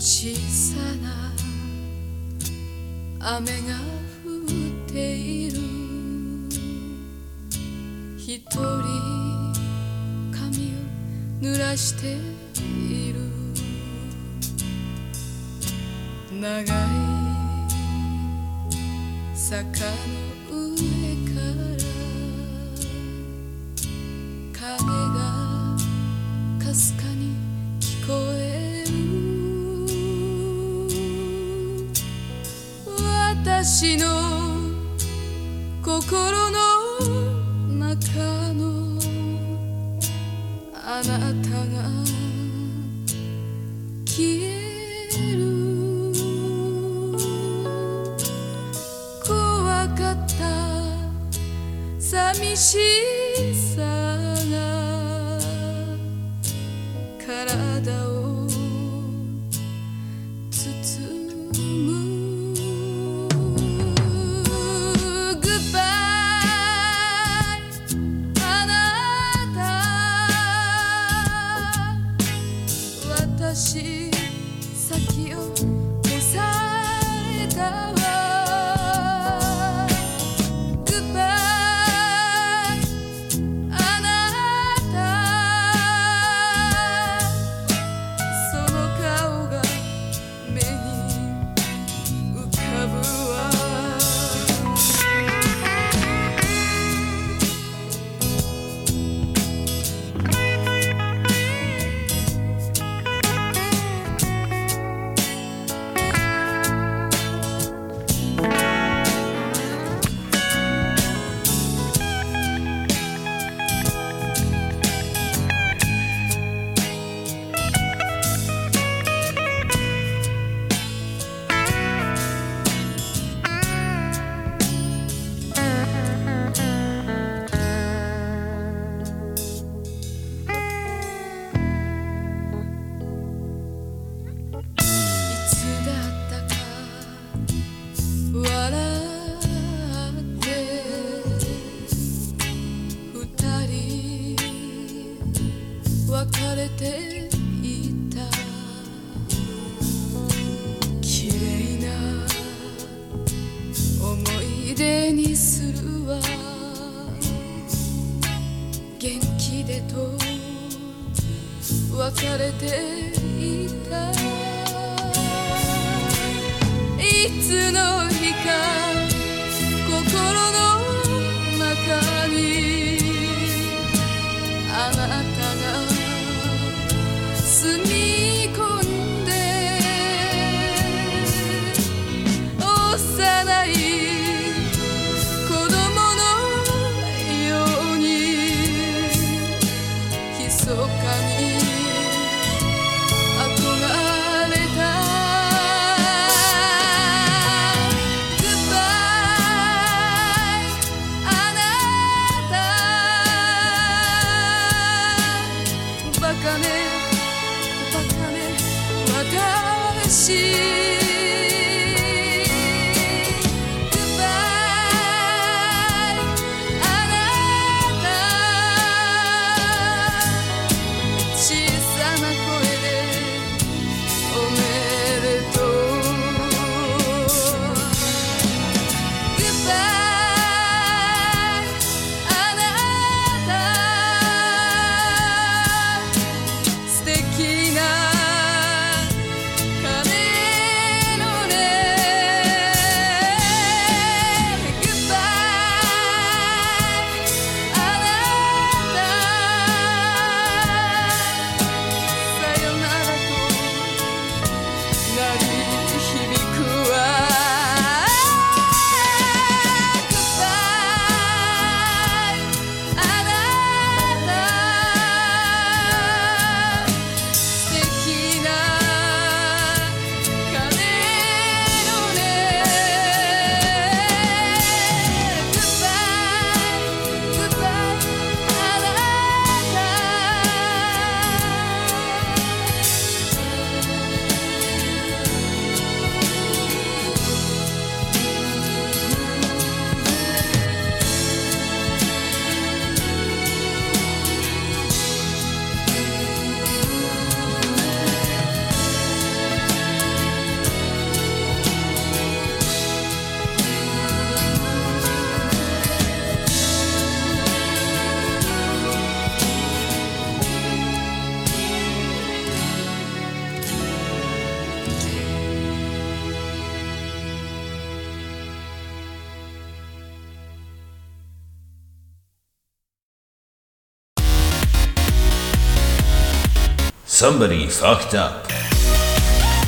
小さな雨が降っている。一人髪を濡らしている。長い坂の上から影がかすかに聞こえる。私の心の中のあなたが消える。怖かった寂しさが体を包む。私先を押さえたわ。 Goodbye あなた、その顔が目に浮かぶわ。別れていた綺麗な思い出にするわ。元気でと別れていた。いつの日か心の中にあなたが住み込んで幼い子供のように密かに憧れた。 Goodbye あなた、バカね私 Goodbye あなた、小さな声でおめでとう。 Goodbye あなた、素敵な鐘 Somebody fucked up.